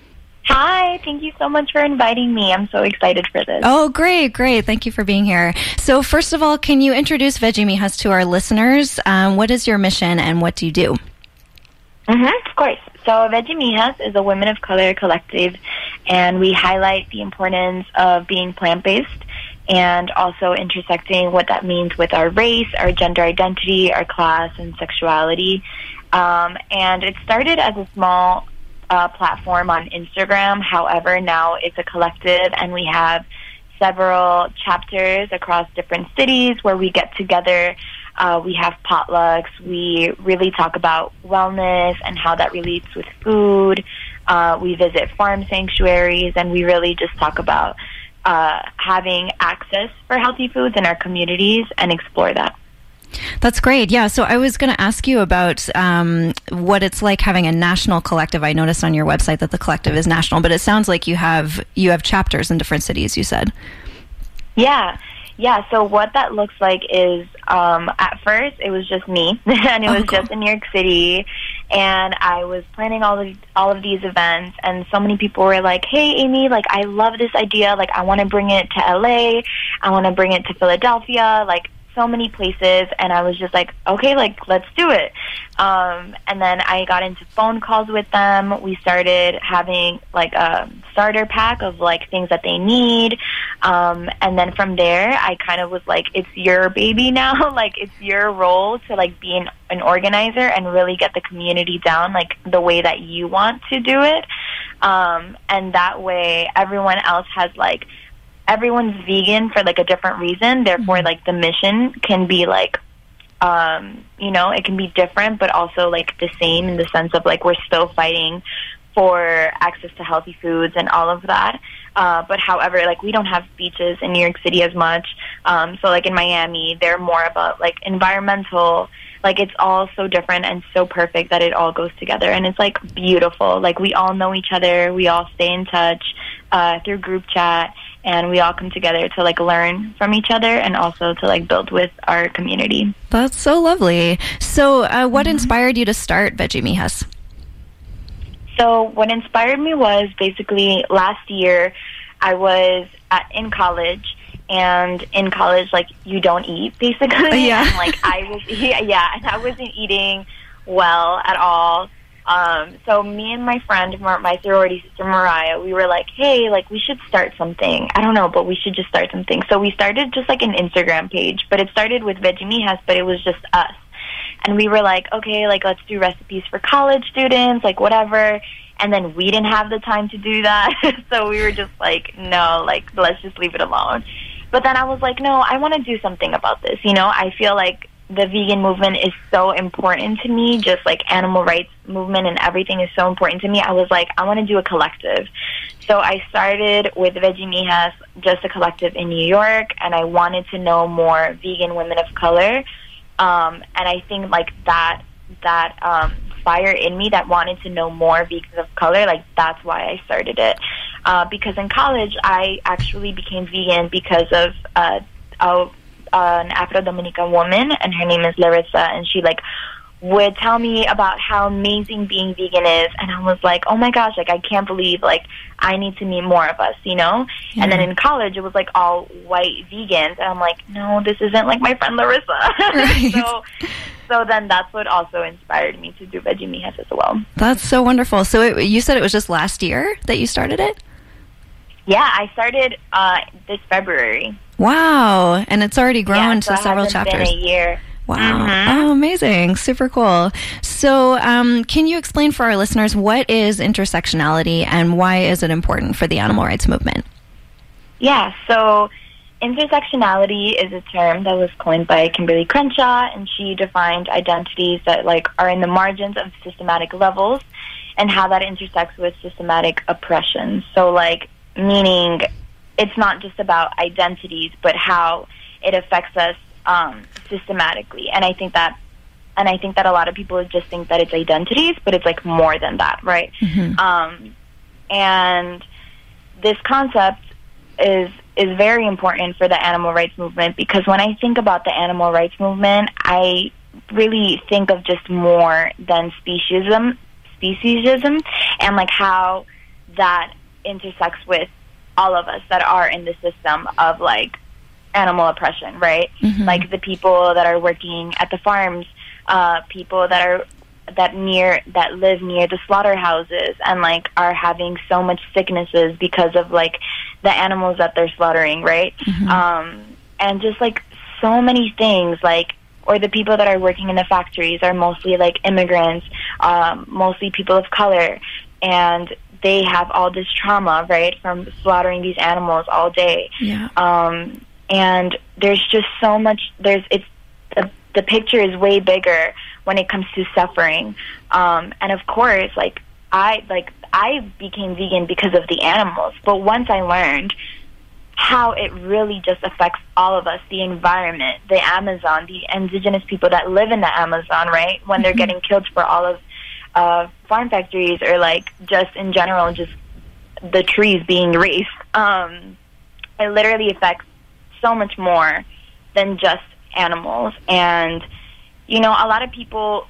Hi, thank you so much for inviting me. I'm so excited for this. Oh, great, great. Thank you for being here. So first of all, can you introduce Veggie Mijas to our listeners? Um, what is your mission and what do you do? Mm-hmm, of course. So Veggie Mijas is a women of color collective, and we highlight the importance of being plant-based and also intersecting what that means with our race, our gender identity, our class, and sexuality. Um, and it started as a small uh, platform on Instagram. However, now it's a collective, and we have several chapters across different cities where we get together. Uh, we have potlucks. We really talk about wellness and how that relates with food. Uh, we visit farm sanctuaries, and we really just talk about uh, having access for healthy foods in our communities and explore that. That's great. Yeah. So I was going to ask you about um, what it's like having a national collective. I noticed on your website that the collective is national, but it sounds like you have you have chapters in different cities, you said. Yeah. Yeah, so what that looks like is, um, at first, it was just me, and it Oh, was cool. just in New York City, and I was planning all of, all of these events, and so many people were like, hey, Amy, like, I love this idea, like, I want to bring it to L A, I want to bring it to Philadelphia, like, so many places, and I was just like, okay, like, let's do it. Um, and then I got into phone calls with them. We started having, like, a starter pack of, like, things that they need. Um, and then from there, I kind of was like, it's your baby now. Like, it's your role to, like, be an, an organizer and really get the community down, like, the way that you want to do it. Um, and that way, everyone else has, like, everyone's vegan for, like, a different reason. Therefore, like, the mission can be, like, um, you know, it can be different, but also, like, the same in the sense of, like, we're still fighting for access to healthy foods and all of that. Uh, but however, like, we don't have beaches in New York City as much. Um, so, like, in Miami, they're more about, like, environmental. Like, it's all so different and so perfect that it all goes together. And it's, like, beautiful. Like, we all know each other. We all stay in touch uh, through group chat. And we all come together to, like, learn from each other and also to, like, build with our community. That's so lovely. So uh, what inspired you to start Veggie Mijas? So what inspired me was basically last year I was at, in college, and in college, like, you don't eat, basically. Yeah. And, like, I was, yeah, yeah, and I wasn't eating well at all. Um, so me and my friend, my sorority sister Mariah, we were like, hey, like, we should start something. I don't know, but we should just start something. So we started just, like, an Instagram page, but it started with Veggie Mijas, but it was just us. And we were like, okay, like, let's do recipes for college students, like, whatever. And then we didn't have the time to do that. So we were just like, no, like, let's just leave it alone. But then I was like, no, I want to do something about this. You know, I feel like the vegan movement is so important to me, just like animal rights movement and everything is so important to me. I was like, I want to do a collective. So I started with Veggie Mijas, just a collective in New York, and I wanted to know more vegan women of color. Um, and I think, like, that that um, fire in me that wanted to know more vegans of color, like, that's why I started it. Uh, because in college, I actually became vegan because of uh, a Uh, an Afro-Dominican woman, and her name is Larissa, and she, like, would tell me about how amazing being vegan is, and I was like, oh my gosh, like, I can't believe, like, I need to meet more of us, you know? Yeah. And then in college, it was, like, all white vegans, and I'm like, no, this isn't, like, my friend Larissa. Right. so, so then that's what also inspired me to do Veggie Mijas as well. That's so wonderful. So it, you said it was just last year that you started it? Yeah, I started uh, this February. Wow. And it's already grown yeah, so to several it hasn't chapters. Been a year. Wow. Mm-hmm. Oh, amazing. Super cool. So um, can you explain for our listeners what is intersectionality and why is it important for the animal rights movement? Yeah, so intersectionality is a term that was coined by Kimberly Crenshaw, and she defined identities that, like, are in the margins of systematic levels and how that intersects with systematic oppression. So, like, meaning it's not just about identities, but how it affects us um, systematically. And I think that, and I think that a lot of people just think that it's identities, but it's, like, more than that, right? Mm-hmm. Um, and this concept is is very important for the animal rights movement, because when I think about the animal rights movement, I really think of just more than speciesism, speciesism, and like how that intersects with all of us that are in the system of like animal oppression, right? Mm-hmm. Like the people that are working at the farms, uh, people that are that near that live near the slaughterhouses and like are having so much sicknesses because of like the animals that they're slaughtering, right? Mm-hmm. Um, and just like so many things, like, or the people that are working in the factories are mostly like immigrants, um, mostly people of color, and they have all this trauma, right, from slaughtering these animals all day. Yeah. Um, and there's just so much. There's it's the the picture is way bigger when it comes to suffering. Um, and of course, like I like I became vegan because of the animals. But once I learned how it really just affects all of us, the environment, the Amazon, the indigenous people that live in the Amazon, right, when they're mm-hmm. getting killed for all of uh, farm factories, or like just in general, just the trees being erased. Um, it literally affects so much more than just animals. And, you know, a lot of people,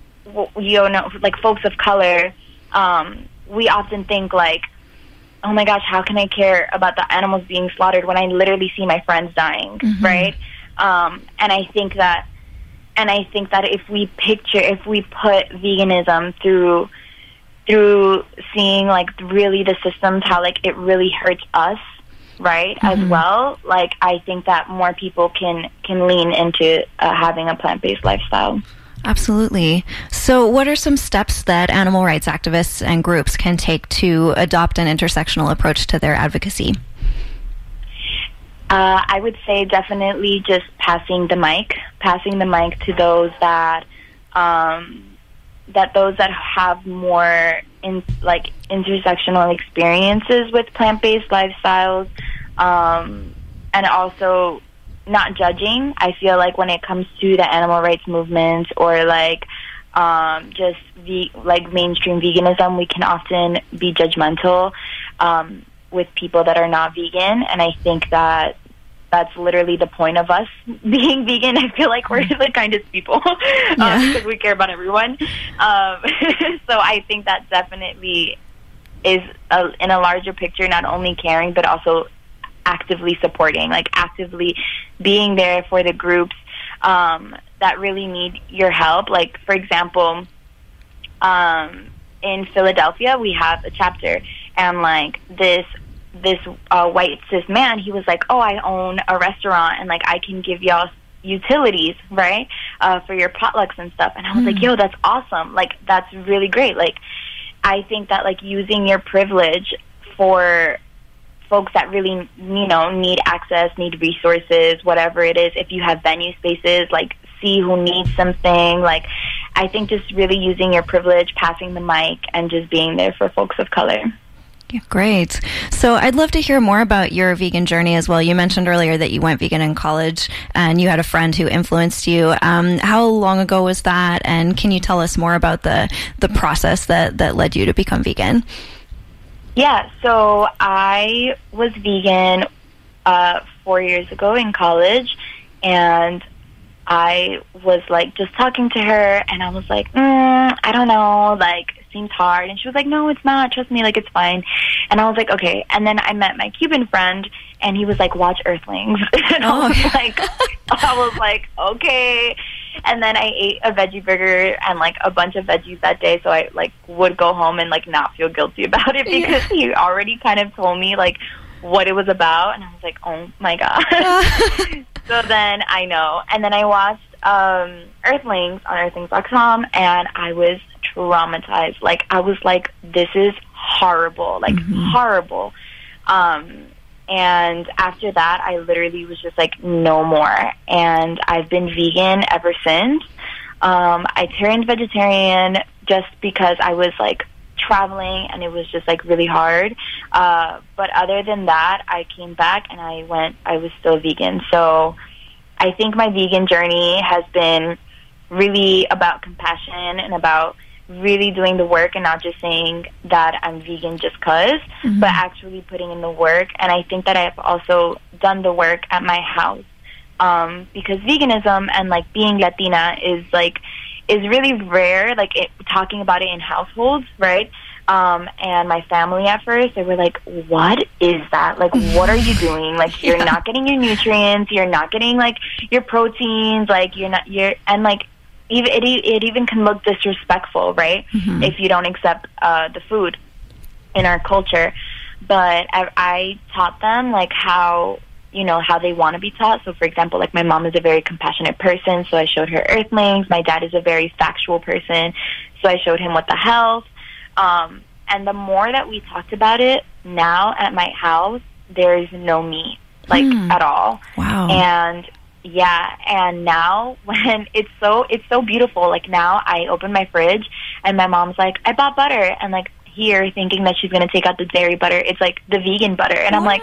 you know, like folks of color, um, we often think like, oh my gosh, how can I care about the animals being slaughtered when I literally see my friends dying, mm-hmm. right? Um, and I think that, and I think that if we picture, if we put veganism through, through seeing like really the systems, how like it really hurts us, right, mm-hmm. as well, like I think that more people can can lean into uh, having a plant-based lifestyle. Absolutely. So what are some steps that animal rights activists and groups can take to adopt an intersectional approach to their advocacy? Uh, I would say definitely just passing the mic, passing the mic to those that um, that those that have more in like intersectional experiences with plant-based lifestyles, um, and also not judging. I feel like when it comes to the animal rights movement or like um, just the like mainstream veganism, we can often be judgmental um, with people that are not vegan, and I think that that's literally the point of us being vegan. I feel like we're the kindest people um, yeah. because we care about everyone. Um, so I think that definitely is a, in a larger picture, not only caring but also actively supporting, like actively being there for the groups um, that really need your help. Like, for example, um, in Philadelphia, we have a chapter, and like this this uh, white cis man, he was like, oh, I own a restaurant, and like I can give y'all utilities, right, uh, for your potlucks and stuff. And I was mm. like, yo, that's awesome. Like, that's really great. Like, I think that like using your privilege for folks that really, you know, need access, need resources, whatever it is, if you have venue spaces, like see who needs something, like I think just really using your privilege, passing the mic, and just being there for folks of color. Yeah, great. So I'd love to hear more about your vegan journey as well. You mentioned earlier that you went vegan in college and you had a friend who influenced you. Um, how long ago was that? And can you tell us more about the, the process that, that led you to become vegan? Yeah, so I was vegan uh, four years ago in college, and I was like just talking to her, and I was like, mm, I don't know, like it seems hard. And she was like, no, it's not. Trust me, like it's fine. And I was like, okay. And then I met my Cuban friend, and he was like, watch Earthlings. and oh. I was like, I was like, okay. And then I ate a veggie burger and like a bunch of veggies that day, so I like would go home and like not feel guilty about it because yeah. he already kind of told me like what it was about, and I was like, oh my god. So then I know, and then I watched um, Earthlings on Earthlings dot com, and I was traumatized. Like I was like, this is horrible, like mm-hmm. horrible. Um, And after that, I literally was just like, no more. And I've been vegan ever since. Um, I turned vegetarian just because I was like traveling and it was just like really hard. Uh, but other than that, I came back and I went, I was still vegan. So I think my vegan journey has been really about compassion and about really doing the work and not just saying that I'm vegan just because, mm-hmm. but actually putting in the work. And I think that I've also done the work at my house, um, because veganism and like being Latina is like is really rare. Like it, talking about it in households, right? Um, and my family at first, they were like, what is that? Like, what are you doing? Like, you're yeah. not getting your nutrients. You're not getting, like, your proteins. Like, you're not, you're, and, like, even, it, it even can look disrespectful, right? Mm-hmm. If you don't accept uh, the food in our culture. But I, I taught them, like, how, you know, how they want to be taught. So, for example, like, my mom is a very compassionate person, so I showed her Earthlings. My dad is a very factual person, so I showed him what the health. Um, and the more that we talked about it, now at my house, there is no meat, like, mm. at all. Wow. And, yeah, and now when it's so, it's so beautiful. Like, now I open my fridge, and my mom's like, I bought butter. And, like, here, thinking that she's going to take out the dairy butter, it's, like, the vegan butter. And wow. I'm like,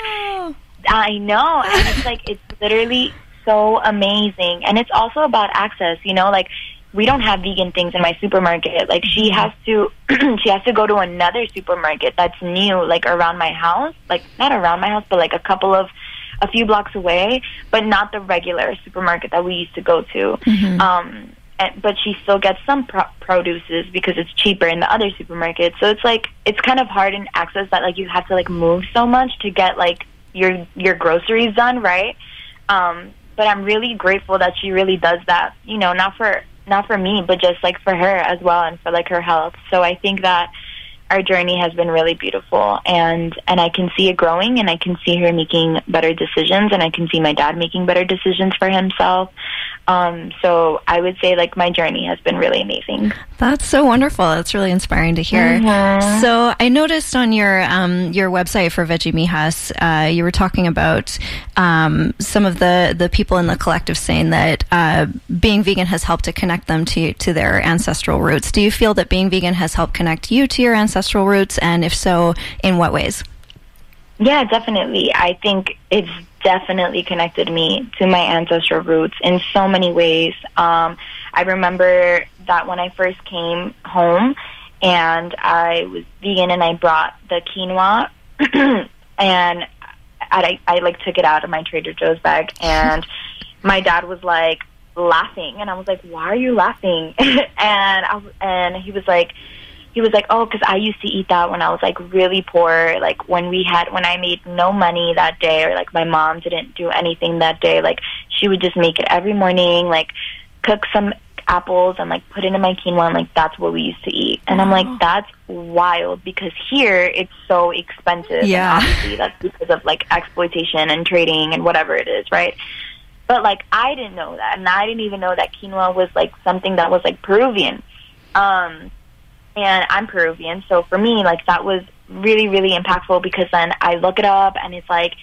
I know. And it's, like, it's literally so amazing. And it's also about access, you know, like, we don't have vegan things in my supermarket. Like, she has to, she has to go to another supermarket that's new, like, around my house. Like, not around my house, but, like, a couple of, a few blocks away, but not the regular supermarket that we used to go to. Mm-hmm. Um, and, but she still gets some pro- produces because it's cheaper in the other supermarkets. So it's, like, it's kind of hard in access that, like, you have to, like, move so much to get, like, your, your groceries done, right? Um, but I'm really grateful that she really does that, you know, not for... not for me, but just like for her as well and for like her health. So I think that our journey has been really beautiful, and and I can see it growing, and I can see her making better decisions, and I can see my dad making better decisions for himself. Um, so I would say like my journey has been really amazing. That's so wonderful. It's really inspiring to hear. Mm-hmm. So I noticed on your um, your website for Veggie Mijas, uh, you were talking about um, some of the, the people in the collective saying that uh, being vegan has helped to connect them to to their ancestral roots. Do you feel that being vegan has helped connect you to your ancestral roots, and if so, in what ways? Yeah, definitely. I think it's definitely connected me to my ancestral roots in so many ways. Um, I remember that when I first came home and I was vegan and I brought the quinoa and I, I like took it out of my Trader Joe's bag, and my dad was like laughing, and I was like, why are you laughing? and I, and he was like, He was like, oh, because I used to eat that when I was, like, really poor, like, when we had, when I made no money that day, or, like, my mom didn't do anything that day, like, she would just make it every morning, like, cook some apples and, like, put it in my quinoa, and, like, that's what we used to eat. And wow. I'm like, that's wild, because here it's so expensive. Yeah. And obviously that's because of, like, exploitation and trading and whatever it is, right? But, like, I didn't know that, and I didn't even know that quinoa was, like, something that was, like, Peruvian. Um... And I'm Peruvian, so for me, like, that was really, really impactful, because then I look it up, and it's like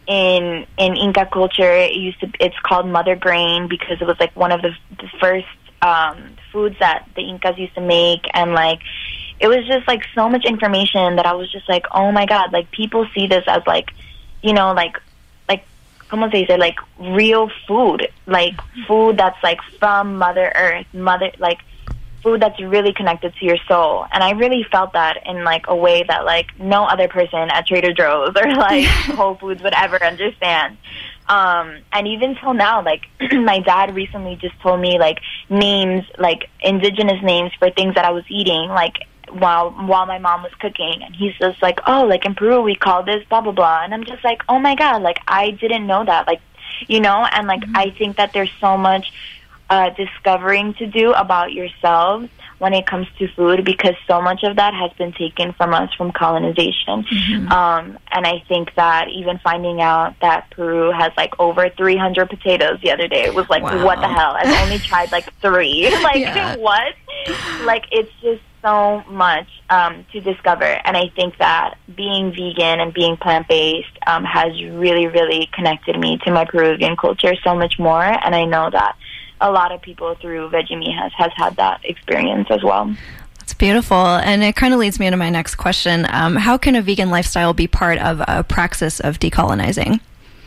in in Inca culture, it used to it's called mother grain, because it was like one of the, the first um, foods that the Incas used to make, and like it was just like so much information that I was just like, oh my god, like people see this as like, you know, like like como se dice, like real food, like food that's like from Mother Earth, mother like. food that's really connected to your soul. And I really felt that in like a way that like no other person at Trader Joe's or like Whole Foods would ever understand. Um, and even till now, like my dad recently just told me like names, like indigenous names for things that I was eating, like while while my mom was cooking. And he's just like, oh, like in Peru we call this blah blah blah. And I'm just like, oh my god, like I didn't know that, like, you know. And like mm-hmm. I think that there's so much Uh, discovering to do about yourselves when it comes to food, because so much of that has been taken from us from colonization. Mm-hmm. Um, and I think that even finding out that Peru has like over three hundred potatoes the other day, it was like, wow. What the hell? I've only tried like three. like, yeah. What? Like, it's just so much um, to discover. And I think that being vegan and being plant-based um, has really, really connected me to my Peruvian culture so much more. And I know that a lot of people through Veggie Mijas has had that experience as well. That's beautiful. And it kind of leads me into my next question. Um, how can a vegan lifestyle be part of a praxis of decolonizing?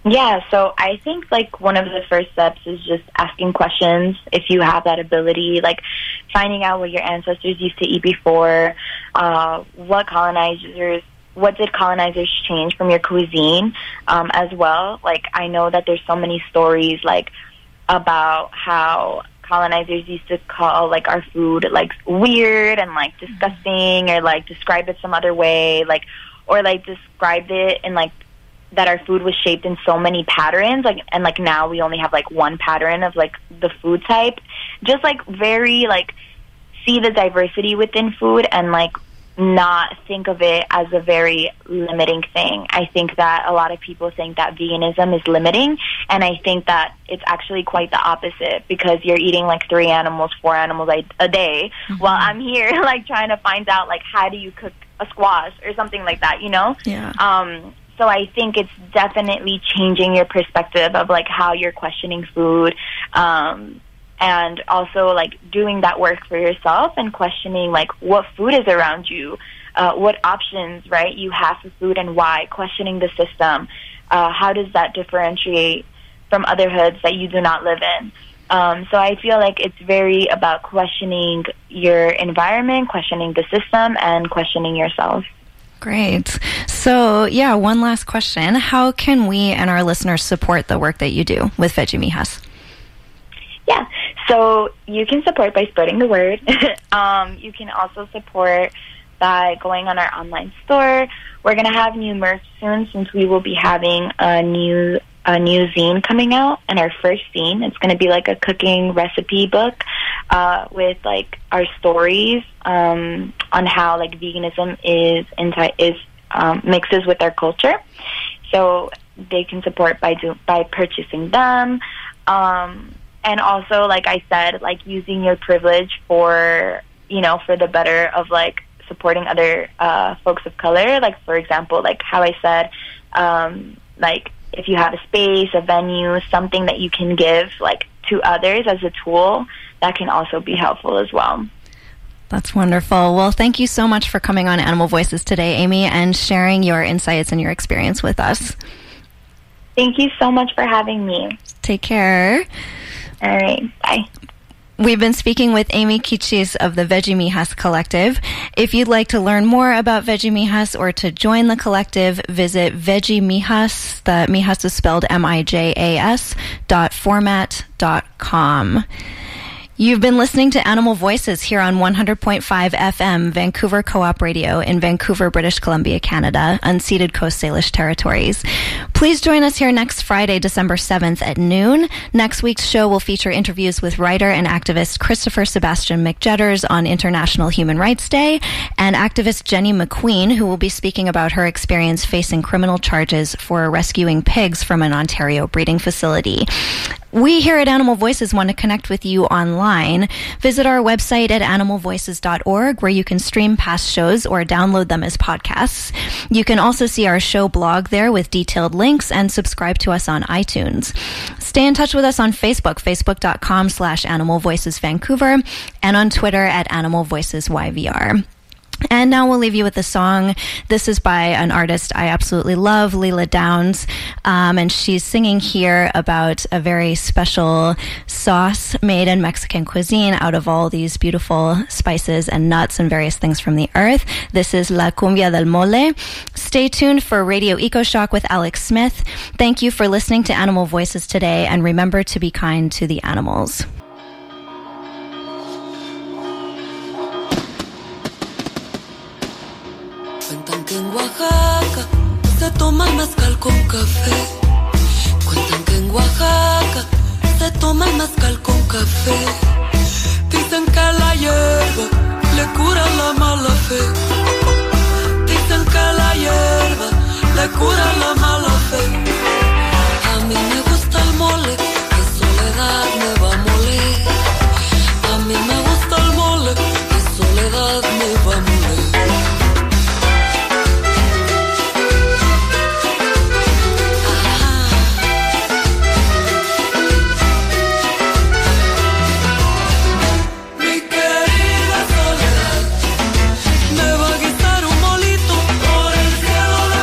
Yeah, so I think like one of the first steps is just asking questions if you have that ability, like finding out what your ancestors used to eat before, uh, what colonizers, what did colonizers change from your cuisine um, as well. Like I know that there's so many stories like about how colonizers used to call like our food like weird and like disgusting, or like describe it some other way, like or like described it in like that our food was shaped in so many patterns, like, and like now we only have like one pattern of like the food type. Just like very like see the diversity within food and like not think of it as a very limiting thing. I think that a lot of people think that veganism is limiting, and I think that it's actually quite the opposite, because you're eating like three animals, four animals a, a day, mm-hmm. while I'm here like trying to find out like how do you cook a squash or something like that, you know? Yeah. Um, so I think it's definitely changing your perspective of like how you're questioning food, um, and also like doing that work for yourself and questioning like what food is around you, uh, what options, right, you have for food and why, questioning the system. Uh, how does that differentiate from other hoods that you do not live in? Um, so I feel like it's very about questioning your environment, questioning the system, and questioning yourself. Great. So, yeah, one last question. How can we and our listeners support the work that you do with Veggie Mijas? Yeah, so you can support by spreading the word. um, you can also support by going on our online store. We're going to have new merch soon, since we will be having a new a new zine coming out, and our first zine. It's going to be like a cooking recipe book uh, with like our stories um, on how like veganism is anti is um, mixes with our culture. So they can support by do, by purchasing them. Um, And also, like I said, like using your privilege for, you know, for the better of like supporting other uh, folks of color. Like, for example, like how I said, um, like if you have a space, a venue, something that you can give like to others as a tool, that can also be helpful as well. That's wonderful. Well, thank you so much for coming on Animal Voices today, Amy, and sharing your insights and your experience with us. Thank you so much for having me. Take care. All right. Bye. We've been speaking with Amy Quichis of the Veggie Mijas Collective. If you'd like to learn more about Veggie Mijas or to join the collective, visit Veggie Mijas. The Mijas is spelled M I J A S dot format dot com. You've been listening to Animal Voices here on one hundred point five F M, Vancouver Co-op Radio in Vancouver, British Columbia, Canada, unceded Coast Salish territories. Please join us here next Friday, December seventh at noon. Next week's show will feature interviews with writer and activist Christopher Sebastian McJetters on International Human Rights Day, and activist Jenny McQueen, who will be speaking about her experience facing criminal charges for rescuing pigs from an Ontario breeding facility. We here at Animal Voices want to connect with you online. Visit our website at animal voices dot org, where you can stream past shows or download them as podcasts. You can also see our show blog there with detailed links, and subscribe to us on iTunes. Stay in touch with us on Facebook, facebook dot com slash Animal Voices Vancouver, and on Twitter at Animal Voices Y V R. And now we'll leave you with a song. This is by an artist I absolutely love, Leela Downs, um, and she's singing here about a very special sauce made in Mexican cuisine out of all these beautiful spices and nuts and various things from the earth. This is La Cumbia del Mole. Stay tuned for Radio Eco Shock with Alex Smith. Thank you for listening to Animal Voices today, and remember to be kind to the animals. Cuentan que en Oaxaca se toma el mezcal con café. Cuentan que en Oaxaca se toma el mezcal con café. Dicen que la hierba le cura la mala fe. Dicen que la hierba le cura la mala fe. A mí me gusta el mole, que soledad me va a moler. A mí me gusta el mole, que soledad me va a moler. Me va a guisar un molito por el cielo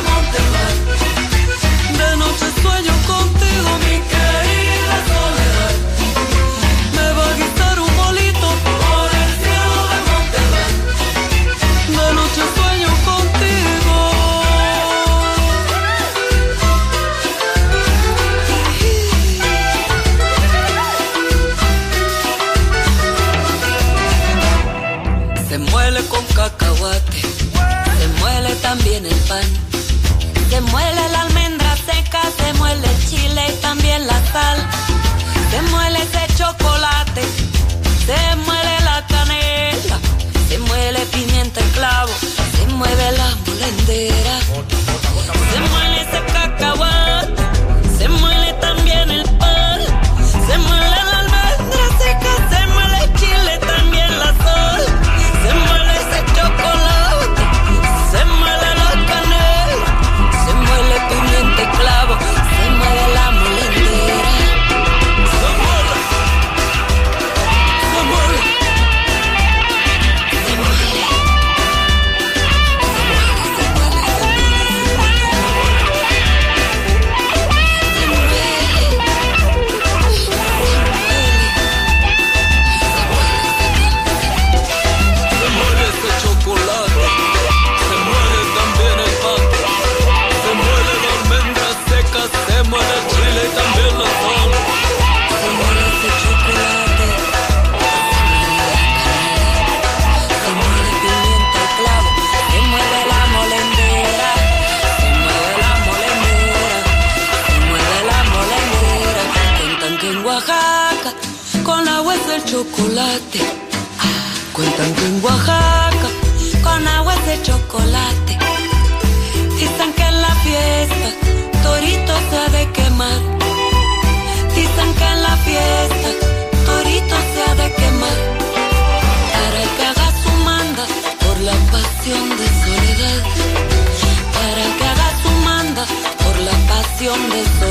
Se muele la almendra seca, se muele el chile y también la sal. Se muele ese chocolate, se muele la canela, se muele pimienta y clavo, se mueve la molendera. Se muele ese cacahuate, se muele también el pan. Se muele la almendra seca, se muele el chile, también la sal. Se muele ese chocolate, se muele la canela, se muele pimienta y clavo, se muele la molendera. Se muele, se muele, se muele. Se muele el chile y también la sal. Se muele ese chocolate, se muele pimienta y clavo, se mueve la molendera, se mueve la molendera, se mueve la molendera. Cuentan que en Oaxaca con agua es el chocolate. Cuentan que en Oaxaca con agua es el chocolate. Dicen que en la fiesta Torito se ha de quemar. Dicen que en la fiesta Torito se ha de quemar. Para que haga su manda por la pasión de soledad. Para que haga su manda por la pasión de soledad.